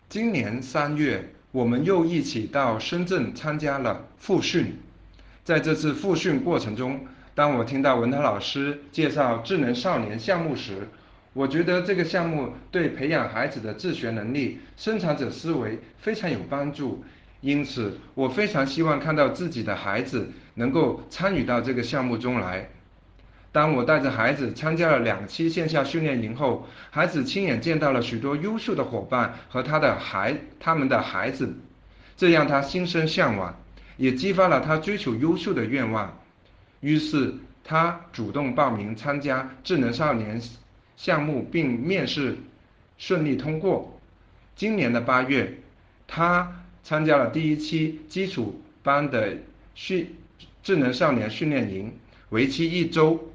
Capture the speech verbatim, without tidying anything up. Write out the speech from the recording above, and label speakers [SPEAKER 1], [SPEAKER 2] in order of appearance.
[SPEAKER 1] 今年三月，我们又一起到深圳参加了复训。在这次复训过程中，当我听到文涛老师介绍智能少年项目时，我觉得这个项目对培养孩子的自学能力、生产者思维非常有帮助。因此，我非常希望看到自己的孩子能够参与到这个项目中来。当我带着孩子参加了两期线下训练营后，孩子亲眼见到了许多优秀的伙伴和他的孩他们的孩子，这让他心生向往，也激发了他追求优秀的愿望。于是他主动报名参加智能少年项目，并面试顺利通过。今年的八月，他参加了第一期基础班的训智能少年训练营，为期一周。